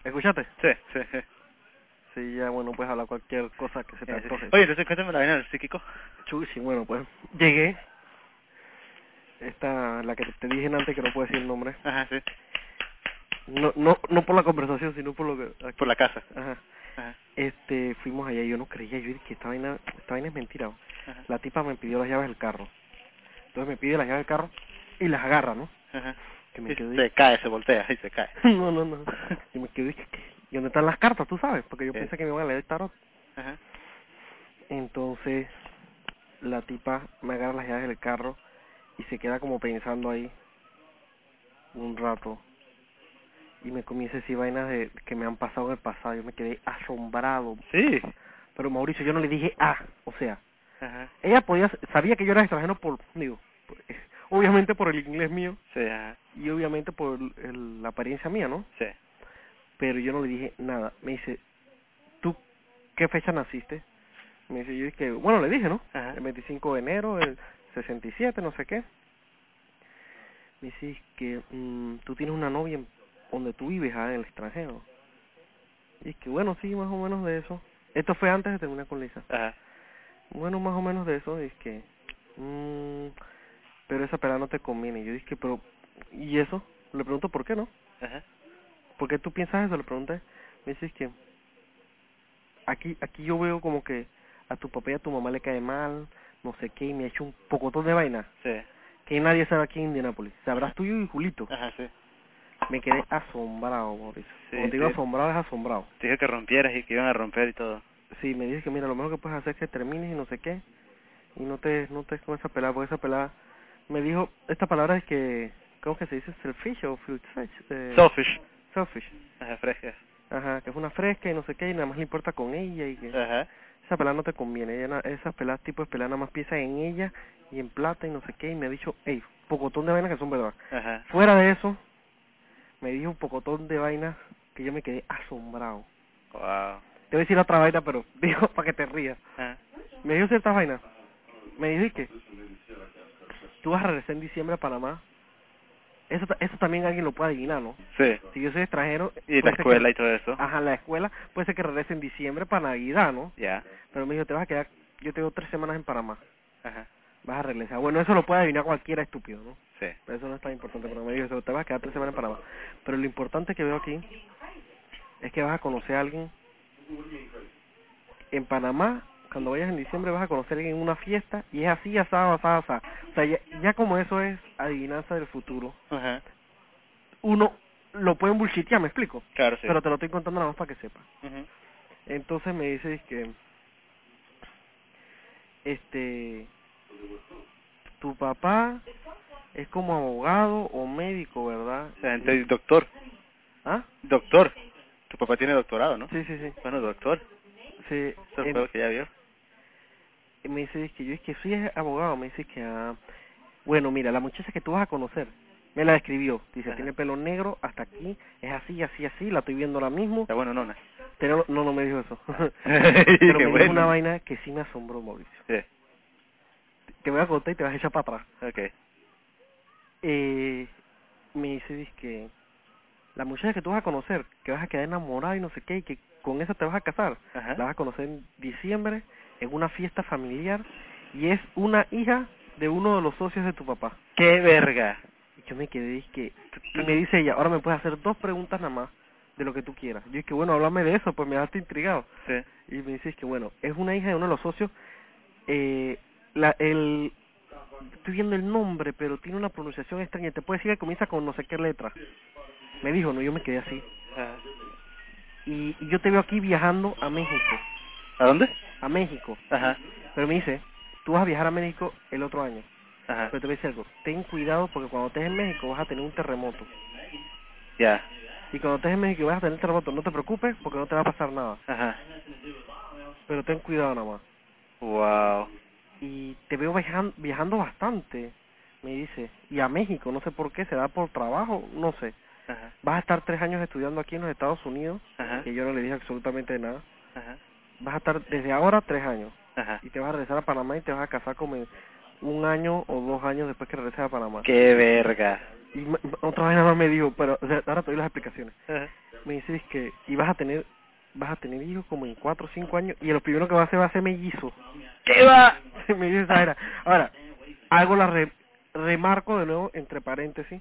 ¿Escuchaste? Sí, sí, sí. Sí, ya, bueno, puedes hablar cualquier cosa que se te Sí. antoje. Oye, entonces cuéntame la vaina del psíquico. Chuy, sí, bueno, pues llegué. La que te dije antes que no puedo decir el nombre. Ajá, sí. No por la conversación, sino por lo que Por aquí. la casa. Ajá. Ajá, Fuimos allá y yo no creía, yo dije que esta vaina es mentira. ajá, La tipa me pidió las llaves del carro. Entonces me pide las llaves del carro y las agarra, ¿no? ajá. Que me Y quedé. se cae, se voltea y se cae. No. Y me quedé, ¿y dónde están las cartas? Tú sabes, porque yo Sí. pensé que me iban a leer el tarot. Ajá. Entonces la tipa me agarra las llaves del carro y se queda como pensando ahí un rato y me comienza a decir vainas de que me han pasado en el pasado. Yo me quedé asombrado. Sí. Pero Mauricio, yo no le dije o sea, Ajá. ella sabía que yo era extranjero obviamente por el inglés mío Sí, ajá. y obviamente por la apariencia mía, ¿no? Sí. Pero yo no le dije nada. Me dice, ¿tú qué fecha naciste? Me dice, yo dije, bueno, le dije, ¿no? Ajá. El 25 de enero del 67, no sé qué. Me dice que tú tienes una novia donde tú vives, en el extranjero. Y es que, bueno, sí, más o menos de eso. Esto fue antes de terminar con Lisa. Ajá. Bueno, más o menos de eso. Es que, pero esa pelada no te conviene. Yo dije, pero, ¿y eso? Le pregunto, ¿por qué no? Ajá. ¿Por qué tú piensas eso? Le pregunté. Me dice que aquí yo veo como que a tu papá y a tu mamá le cae mal, no sé qué, y me ha hecho un pocotón de vaina Sí. que nadie sabe aquí en Indianápolis. Sabrás tú y Julito. Ajá, sí. Me quedé asombrado, Mauricio. Cuando Sí, te digo te asombrado, es asombrado. dije que rompieras y que iban a romper y todo. Sí, me dice que mira, lo mejor que puedes hacer es que termines y no sé qué, y no te con esa pelada, porque esa pelada me dijo, esta palabra es que, ¿cómo que se dice? Selfish o selfish, Selfish. selfish. Ajá, frescas. Ajá, que es una fresca y no sé qué, y nada más le importa con ella y que Ajá. esa pelada no te conviene, esas peladas tipo de pelada nada más piensa en ella y en plata y no sé qué, y me ha dicho, hey, pocotón de vainas que son verdad. Ajá. Fuera de eso, me dijo un pocotón de vainas que yo me quedé asombrado. Wow. Te voy a decir otra vaina, pero digo para que te rías. Ajá. Me dijo ciertas vainas. Me dijo que tú vas a regresar en diciembre a Panamá. Eso también alguien lo puede adivinar, ¿no? Sí. Si yo soy extranjero, Y la puede ser que, escuela y todo eso. ajá, la escuela, puede ser que regrese en diciembre para Navidad, ¿no? Ya. Pero me dijo, te vas a quedar, yo tengo 3 semanas en Panamá. Ajá. Vas a regresar. Bueno, eso lo puede adivinar cualquiera estúpido, ¿no? Sí. Pero eso no es tan importante, pero me dijo, te vas a quedar 3 semanas en Panamá. Pero lo importante que veo aquí es que vas a conocer a alguien en Panamá. Cuando vayas en diciembre vas a conocer a alguien en una fiesta y es así, asado. O sea, ya como eso es adivinanza del futuro, Ajá. uno lo puede bullshitear, me explico, Claro, sí. pero te lo estoy contando nada más para que sepas. Ujú. Entonces me dices que este tu papá es como abogado o médico, ¿verdad? O sea, entonces, doctor. ¿Ah? Doctor. Tu papá tiene doctorado, ¿no? Sí. Bueno, doctor. Sí, Eso fue lo que ya vio. me dice que yo es que soy abogado, me dice que bueno, mira, la muchacha que tú vas a conocer me la describió, dice, Ajá. tiene pelo negro hasta aquí, es así, la estoy viendo ahora mismo. Está bueno, no. No me dijo eso. Pero Qué me dijo una bueno. vaina que sí me asombró, Mauricio. Sí. Te voy a contar y te vas a echar para atrás. Ok. Eh, me dice que la muchacha que tú vas a conocer, que vas a quedar enamorado y no sé qué, y que con esa te vas a casar, Ajá. la vas a conocer en diciembre, en una fiesta familiar, y es una hija de uno de los socios de tu papá. ¡Qué verga! Y yo me quedé, y me dice ella, ahora me puedes hacer 2 preguntas nada más de lo que tú quieras. Yo dije, bueno, háblame de eso, pues me dejaste intrigado. Sí. Y me dice que bueno, es una hija de uno de los socios, eh, la, el, estoy viendo el nombre, pero tiene una pronunciación extraña, te puedo decir que comienza con no sé qué letra. Me dijo, no, yo me quedé así. Ajá. Y yo te veo aquí viajando a México, ¿A dónde? Ajá. pero me dice, tú vas a viajar a México el otro año, Ajá. pero te voy a decir algo, ten cuidado porque cuando estés en México vas a tener un terremoto, Ya. y cuando estés en México y vas a tener terremoto, no te preocupes porque no te va a pasar nada, Ajá. pero ten cuidado nada más. Wow. Y te veo viajando bastante, me dice, y a México, no sé por qué, será por trabajo, no sé. Ajá. Vas a estar 3 años estudiando aquí en los Estados Unidos, Ajá. que yo no le dije absolutamente nada. Ajá. Vas a estar desde ahora 3 años. Ajá. Y te vas a regresar a Panamá y te vas a casar como en 1 año o 2 años después que regreses a Panamá. ¡Qué verga! Y otra vez nada más me dijo, pero o sea, ahora te doy las explicaciones. Ajá. me dice es que vas a tener hijos como en 4 o 5 años y lo primero que va a hacer mellizo. ¿Qué va? Me dice esa era. Ahora, hago remarco de nuevo entre paréntesis.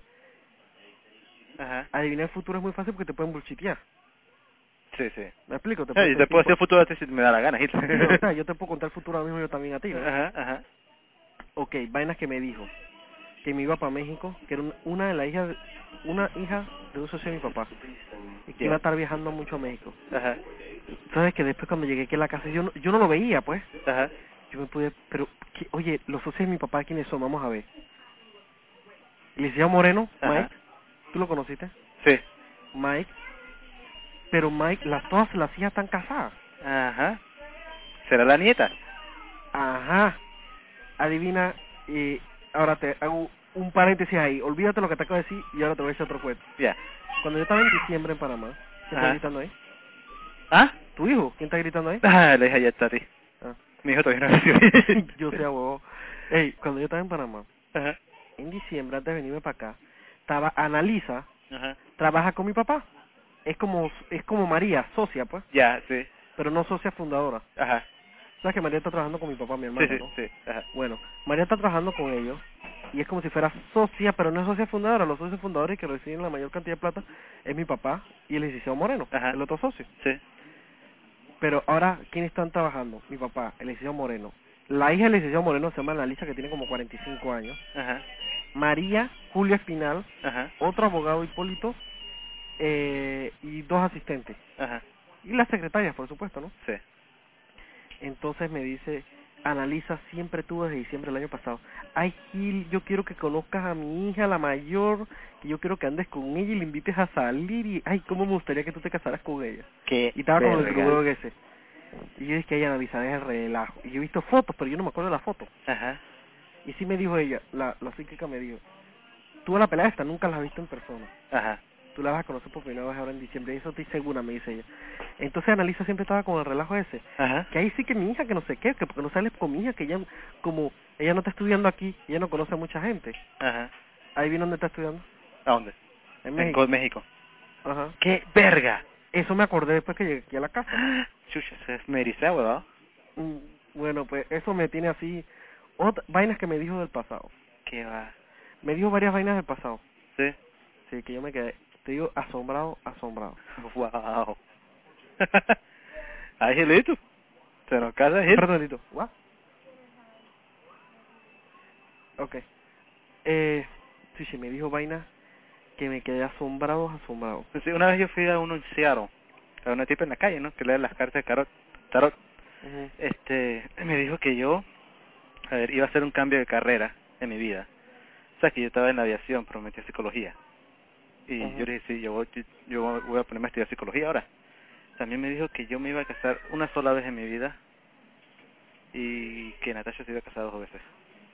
Ajá. Adivinar el futuro es muy fácil porque te pueden bullshitear. Sí, sí. ¿Me explico? Sí, yo te puedo decir el futuro a ti si me da la gana, Hitler. Sí, o sea, yo te puedo contar el futuro ahora mismo yo también a ti, ¿no? Ajá, ajá. Ok, vainas que me dijo. Que me iba para México, que era una de las hijas, una hija de un socio de mi papá. Y que iba a estar viajando mucho a México. Ajá. Sabes que después cuando llegué aquí a la casa, yo no lo veía, pues. Ajá. Yo me pude, pero, oye, los socios de mi papá, ¿quiénes son? Vamos a ver. Liceo Moreno, Ajá. Mike, ¿tú lo conociste? Sí. Mike, pero Mike, todas las hijas están casadas. Ajá. ¿Será la nieta? Ajá. Adivina, ahora te hago un paréntesis ahí. Olvídate lo que te acabo de decir y ahora te voy a decir otro cuento. Ya. Cuando yo estaba en diciembre en Panamá, ¿quién está Ajá. gritando ahí? ¿Ah? ¿Tu hijo? ¿Quién está gritando ahí? Ah, la hija ya está a ti. Ah. Mi hijo todavía no nació. Yo sé, huevo. Ey, cuando yo estaba en Panamá, Ajá. en diciembre, antes de venirme para acá, estaba Analisa, Ajá. trabaja con mi papá. Es como María, socia, pues, Ya, sí. pero no socia fundadora. Ajá. ¿Sabes que María está trabajando con mi papá, mi Sí, hermano, sí, no? sí. Ajá. Bueno, María está trabajando con ellos y es como si fuera socia, pero no es socia fundadora. Los socios fundadores que reciben la mayor cantidad de plata es mi papá y el licenciado Moreno, Ajá. el otro socio. Sí. Pero ahora, ¿quiénes están trabajando? Mi papá, el licenciado Moreno. La hija del licenciado Moreno se llama Analisa, que tiene como 45 años. Ajá. María, Julia Espinal, Ajá. otro abogado Hipólito, y 2 asistentes. Ajá. Y las secretarias, por supuesto, ¿no? Sí. Entonces me dice, Analisa, siempre tuvo desde diciembre del año pasado. Ay, Gil, yo quiero que conozcas a mi hija, la mayor, que yo quiero que andes con ella y le invites a salir. Y, ay, cómo me gustaría que tú te casaras con ella. Qué Y estaba con el verga. grubeo ese. Y yo dije que ella Analisa, deja el relajo. Y yo he visto fotos, pero yo no me acuerdo de la foto. Ajá. Y sí me dijo ella, la psíquica me dijo, tú a la pelada esta nunca la has visto en persona. Ajá. Tú la vas a conocer por primera vez ahora en diciembre, y eso estoy segura, me dice ella. Entonces Analisa siempre estaba con el relajo ese, Ajá. que ahí sí que mi hija, que no sé qué, que porque no sales con mi hija, que ella, como ella no está estudiando aquí, ella no conoce a mucha gente. Ajá. Ahí vino donde está estudiando, ¿A dónde? en En México. México. Ajá. ¡Qué verga! Eso me acordé después que llegué aquí a la casa. Chucha, se me eriza, ¿verdad? Mm, Bueno, pues eso me tiene así, vainas que me dijo del pasado. ¿Qué va? Me dijo varias vainas del pasado. Sí. Sí, que yo me quedé, te digo, asombrado. Wow. Ay, Gilito. Se nos casa, Gil. Perdónito, ¿what? Ok. Sí, sí, me dijo vainas que me quedé asombrado. Sí, una vez yo fui a uno en Seattle, a una tipa en la calle, ¿no? Que lee las cartas de tarot. Ujú. Me dijo que yo, a ver, iba a hacer un cambio de carrera en mi vida. O sea, que yo estaba en la aviación, pero me metí a psicología. Y yo Ujú. le dije, sí, yo voy a ponerme a estudiar psicología ahora. También me dijo que yo me iba a casar una sola vez en mi vida y que Natasha se iba a casar 2 veces.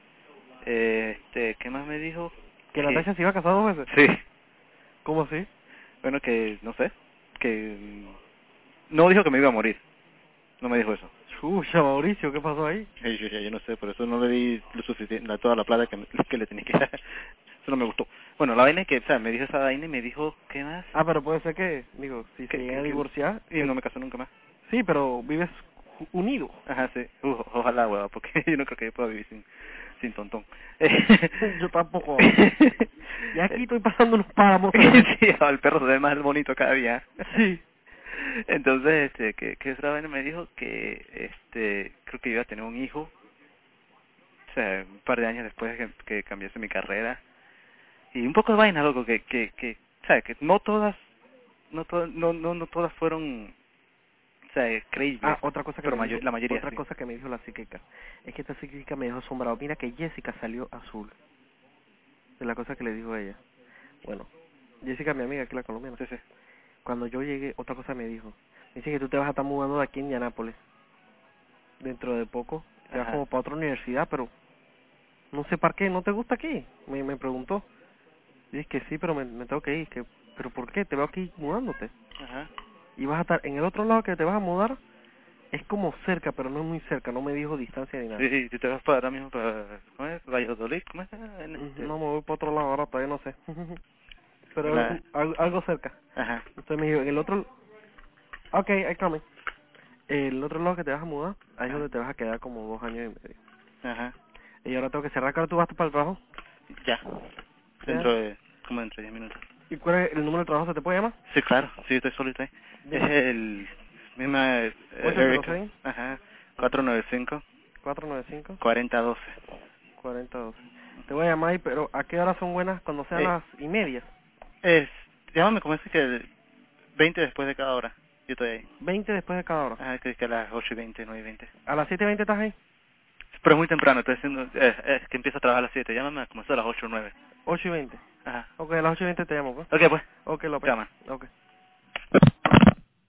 ¿Qué más me dijo? ¿Que Que, Natasha se iba a casar 2 veces? sí, ¿Cómo así? bueno, que, no sé, que no dijo que me iba a morir, no me dijo eso. Chucha, Mauricio, ¿qué pasó ahí? Yo no sé, por eso no le di lo suficiente, toda la plata que le tenía que dar. Eso no me gustó. Bueno, la vaina es que, o sea, me dijo esa vaina y me dijo, ¿qué más? Ah, pero puede ser que, digo, si se llega a divorciar... Y no me casó nunca más. Sí, pero vives unido. Ajá, sí. Ojalá, hueva, porque yo no creo que yo pueda vivir sin tontón. Yo tampoco. Y aquí estoy pasando unos páramos. Sí, el perro se ve más bonito cada día. Sí. Entonces, que otra vaina me dijo que, creo que iba a tener un hijo, o sea, un par de años después de que cambiase mi carrera. Y un poco de vaina, loco, ¿sabes? Que no todas, no todas fueron, o sea, creíbles, Otra cosa que pero me dijo, la mayoría otra sí. cosa que me dijo la psíquica, es que esta psíquica me dejó asombrado. Mira que Jessica salió azul, de la cosa que le dijo ella. Bueno, Jessica, mi amiga, aquí la colombiana. Sí, sí. Cuando yo llegué, otra cosa me dijo. Me dice que tú te vas a estar mudando de aquí en Indianápolis. Dentro de poco, te vas Ajá. como para otra universidad, pero no sé para qué, ¿no te gusta aquí? Me preguntó. Y dije que sí, pero me tengo que ir. ¿Pero por qué? Te veo aquí mudándote. Ajá. Y vas a estar en el otro lado que te vas a mudar. Es como cerca, pero no es muy cerca. No me dijo distancia ni nada. Sí, tú te vas para ahora mismo para, ¿cómo es? Valladolid, ¿cómo es? No, me voy para otro lado ahora, todavía no sé. pero La, algo cerca. ajá, Entonces me dijo, en el otro... Ok, I come. El otro lado que te vas a mudar, ahí es ajá, donde te vas a quedar como 2 años y medio. ajá, Y ahora tengo que cerrar, ¿que ahora tú vas para el trabajo? ya, ¿Ya? como dentro de 10 minutos. ¿Y cuál es el número de trabajo? ¿Se te puede llamar? Sí, claro, sí, estoy solito ahí. Es Dime. el misma Eric, 806 ajá, 495 495 4012. 4012. Te voy a llamar ahí, pero ¿a qué hora son buenas cuando sean Eh, las y media? es, llámame como ese que 20 después de cada hora, yo estoy ahí. 20 después de cada hora. Ajá, que a las 8:20, 9:20. ¿A las 7:20 estás ahí? Pero es muy temprano, estoy haciendo, es que empiezo a trabajar a las 7, llámame como eso a las 8 o 9. 8:20. Ajá. Ok, a las 8:20 te llamo, pues. Ok, pues, Ok, López. llama. Ok.